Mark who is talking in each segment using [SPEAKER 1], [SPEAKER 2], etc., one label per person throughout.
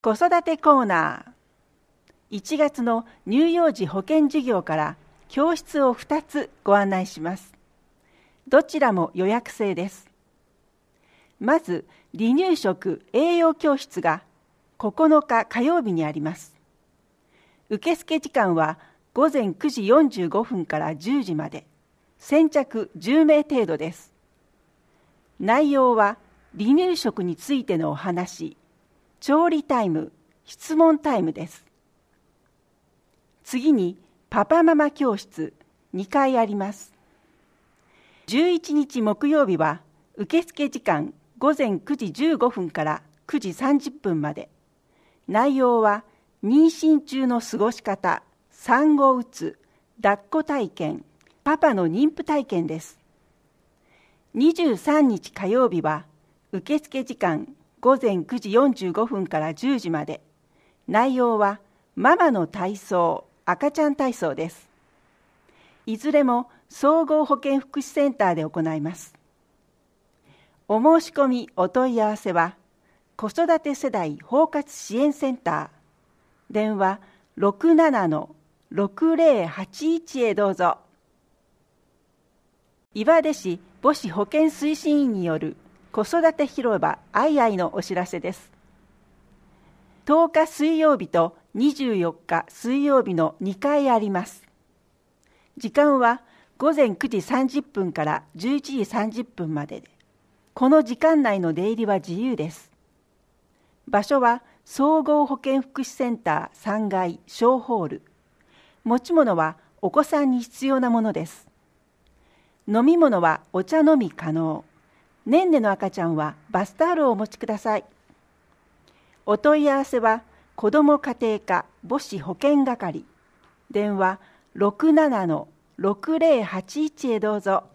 [SPEAKER 1] 子育てコーナー。1月の乳幼児保健授業から教室を2つご案内します。どちらも予約制です。まず、離乳食栄養教室が9日火曜日にあります。受付時間は午前9時45分から10時まで、先着10名程度です。内容は離乳食についてのお話、調理タイム、質問タイムです。次にパパママ教室2回あります。11日木曜日は受付時間午前9時15分から9時30分まで。内容は妊娠中の過ごし方、産後うつ、抱っこ体験、パパの妊婦体験です。23日火曜日は受付時間午前9時45分から10時まで。内容はママの体操、赤ちゃん体操です。いずれも総合保健福祉センターで行います。お申し込みお問い合わせは子育て世代包括支援センター、電話 67-6081 へどうぞ。岩出市母子保健推進員による子育て広場アイアイのお知らせです。10日水曜日と24日水曜日の2回あります。時間は午前9時30分から11時30分までで、この時間内の出入りは自由です。場所は総合保健福祉センター3階小ホール。持ち物はお子さんに必要なものです。飲み物はお茶飲み可能。年齢の赤ちゃんはバスタオルをお持ちください。お問い合わせは子ども家庭課母子保健係、電話 67-6081 へどうぞ。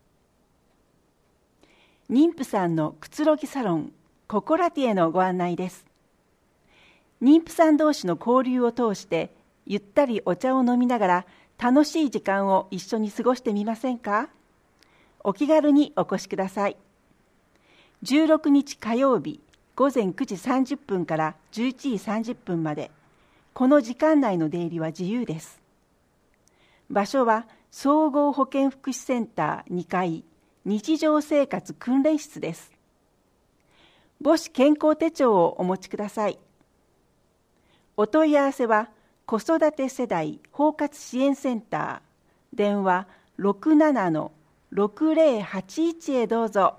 [SPEAKER 1] 妊婦さんのくつろぎサロンココラティへのご案内です。妊婦さん同士の交流を通してゆったりお茶を飲みながら楽しい時間を一緒に過ごしてみませんか？お気軽にお越しください。16日火曜日午前9時30分から11時30分まで、この時間内の出入りは自由です。場所は総合保健福祉センター2階日常生活訓練室です。母子健康手帳をお持ちください。お問い合わせは子育て世代包括支援センター、電話 67-6081 へどうぞ。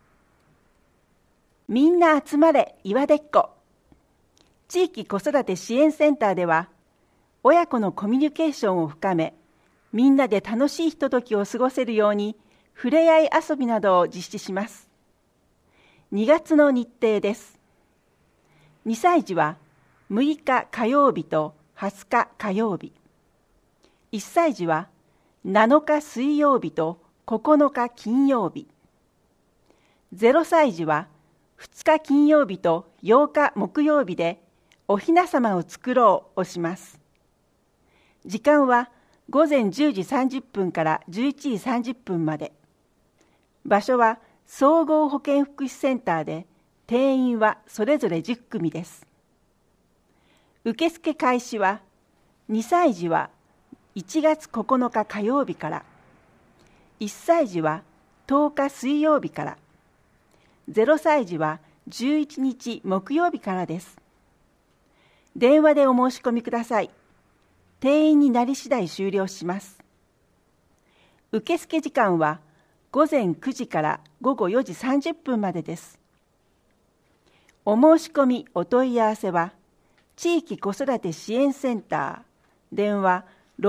[SPEAKER 1] みんな集まれ岩出っ子。地域子育て支援センターでは、親子のコミュニケーションを深め、みんなで楽しいひとときを過ごせるように、ふれあい遊びなどを実施します。2月の日程です。2歳児は6日火曜日と20日火曜日。1歳児は7日水曜日と9日金曜日。0歳児は2日金曜日と8日木曜日でおひなさまを作ろうをします。時間は午前10時30分から11時30分まで。場所は総合保健福祉センターで、定員はそれぞれ10組です。受付開始は2歳児は1月9日火曜日から、1歳児は10日水曜日から、0歳児は11日木曜日からです。電話でお申し込みください。定員になり次第終了します。受付時間は午前9時から午後4時30分までです。お申し込みお問い合わせは地域子育て支援センター、電話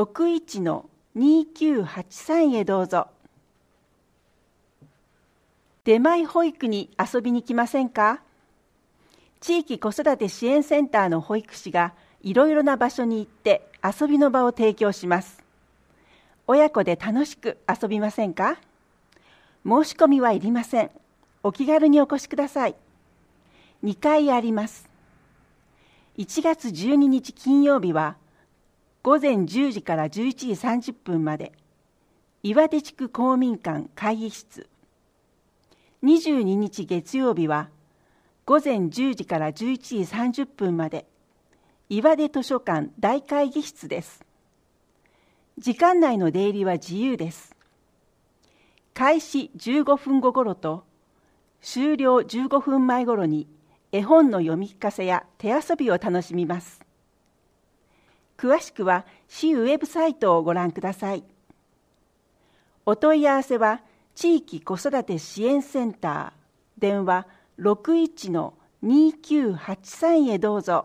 [SPEAKER 1] 61-2983 へどうぞ。出前保育に遊びに来ませんか？地域子育て支援センターの保育士がいろいろな場所に行って遊びの場を提供します。親子で楽しく遊びませんか？申し込みはいりません。お気軽にお越しください。2回あります。1月12日金曜日は午前10時から11時30分まで、岩出地区公民館会議室。22日月曜日は午前10時から11時30分まで、岩出図書館大会議室です。時間内の出入りは自由です。開始15分後頃と終了15分前頃に絵本の読み聞かせや手遊びを楽しみます。詳しくは市ウェブサイトをご覧ください。お問い合わせは地域子育て支援センター電話 61-2983 へどうぞ。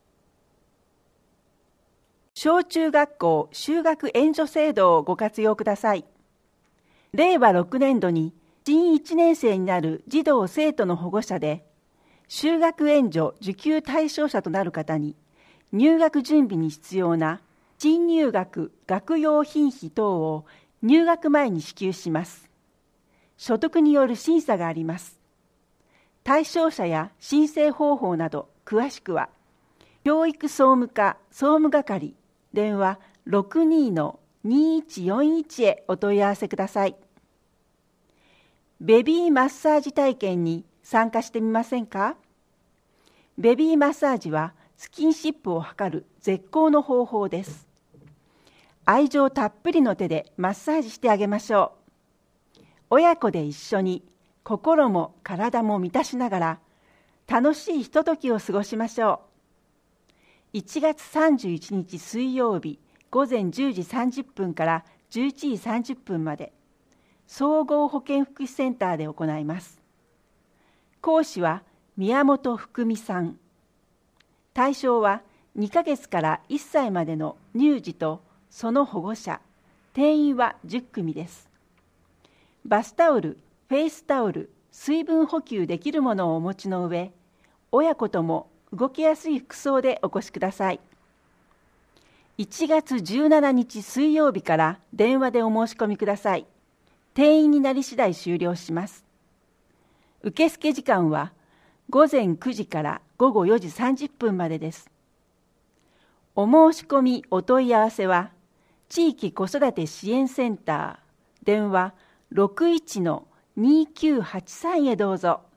[SPEAKER 1] 小中学校就学援助制度をご活用ください。令和6年度に新1年生になる児童生徒の保護者で就学援助受給対象者となる方に入学準備に必要な新入学学用品費等を入学前に支給します。所得による審査があります。対象者や申請方法など詳しくは教育総務課総務係電話 62-2141 へお問い合わせください。ベビーマッサージ体験に参加してみませんか？ベビーマッサージはスキンシップを図る絶好の方法です。愛情たっぷりの手でマッサージしてあげましょう。親子で一緒に心も体も満たしながら楽しいひとときを過ごしましょう。1月31日水曜日午前10時30分から11時30分まで総合保健福祉センターで行います。講師は宮本福美さん。対象は2ヶ月から1歳までの乳児とその保護者、定員は10組です。バスタオル、フェイスタオル、水分補給できるものをお持ちの上、親子とも動きやすい服装でお越しください。1月17日水曜日から電話でお申し込みください。定員になり次第終了します。受付時間は午前9時から午後4時30分までです。お申し込みお問い合わせは地域子育て支援センター電話 61-2983 へどうぞ。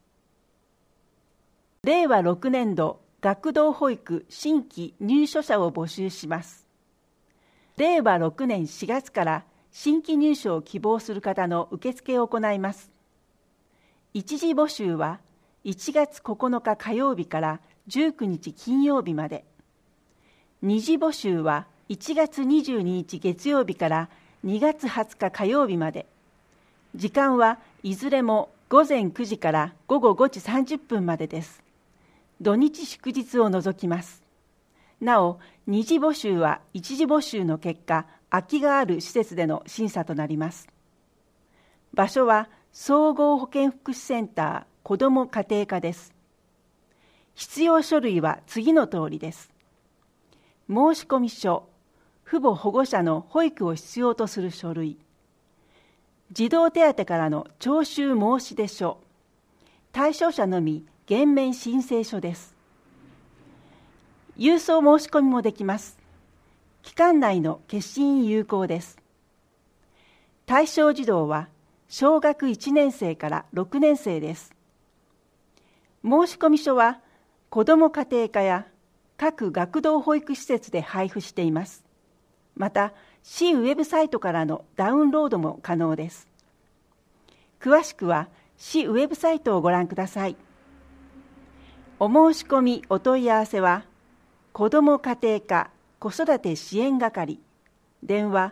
[SPEAKER 1] 令和6年度学童保育新規入所者を募集します。令和6年4月から新規入所を希望する方の受付を行います。一時募集は1月9日火曜日から19日金曜日まで。二次募集は1月22日月曜日から2月20日火曜日まで。時間はいずれも午前9時から午後5時30分までです。土日祝日を除きます。なお、二次募集は一次募集の結果、空きがある施設での審査となります。場所は総合保健福祉センター子ども家庭課です。必要書類は次の通りです。申込書、父母保護者の保育を必要とする書類、児童手当からの徴収申出書、対象者のみ減免申請書です。郵送申し込みもできます。期間内の消印有効です。対象児童は小学1年生から6年生です。申込書は子ども家庭課や各学童保育施設で配布しています。また、市ウェブサイトからのダウンロードも可能です。詳しくは市ウェブサイトをご覧ください。お申し込みお問い合わせは、子ども家庭課子育て支援係電話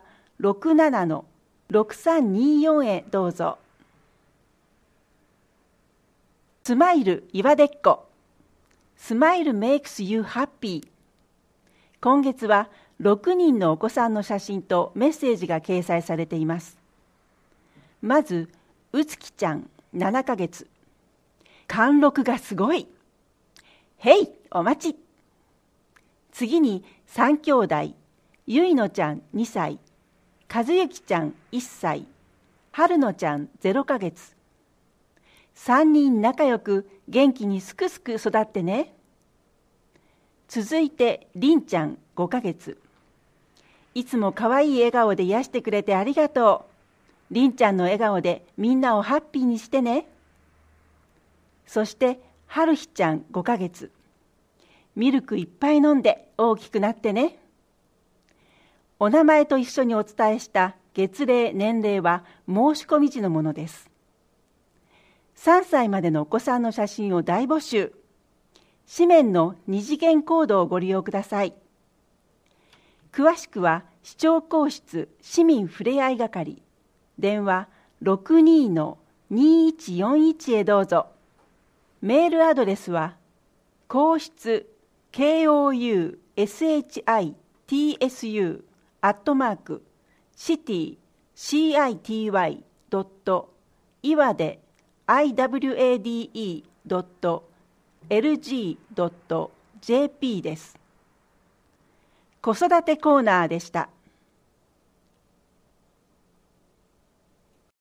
[SPEAKER 1] 67-6324 へどうぞ。スマイル岩出っ子スマイル makes you happy。 今月は6人のお子さんの写真とメッセージが掲載されています。まずうつきちゃん7ヶ月。貫禄がすごい。へいお待ち。次に3兄弟、ゆいのちゃん2歳、かずゆきちゃん1歳、はるのちゃん0ヶ月。3人仲良く元気にすくすく育ってね。続いてりんちゃん5ヶ月。いつもかわいい笑顔で癒してくれてありがとう。りんちゃんの笑顔でみんなをハッピーにしてね。そして春日ちゃん5ヶ月。ミルクいっぱい飲んで大きくなってね。お名前と一緒にお伝えした月齢、年齢は申し込み時のものです。3歳までのお子さんの写真を大募集。紙面の二次元コードをご利用ください。詳しくは市長公室市民ふれあい係、電話 62-2141 へどうぞ。メールアドレスは公室 koushitsuiwade.iwade.lg.jp です。子育てコーナーでした。